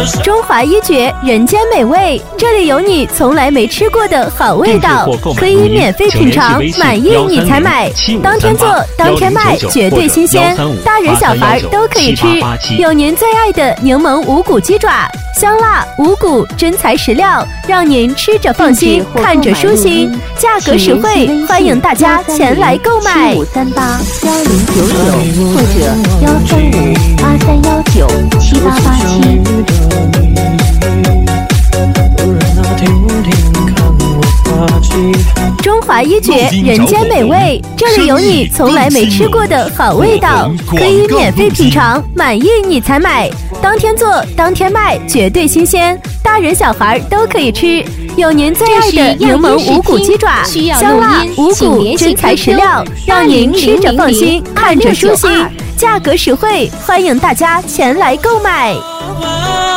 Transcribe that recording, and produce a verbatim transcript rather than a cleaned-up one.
中华一绝，人间美味，这里有你从来没吃过的好味道，可以免费品尝，满意你才买。当天做，当天卖，绝对新鲜，大人小孩都可以吃。有您最爱的柠檬无骨鸡爪，香辣无骨，真材实料，让您吃着放心，看着舒心，价格实惠，欢迎大家前来购买。 五三八幺零九九或者幺三五八三幺九七八八七。 中华一绝，人间美味，这里有你从来没吃过的好味道，可以免费品尝，满意你才买。当天做，当天卖，绝对新鲜，大人小孩都可以吃。有您最爱的柠檬无骨鸡爪，香辣无骨，真材实料，让您吃着放心，看着舒心，价格实惠，欢迎大家前来购买。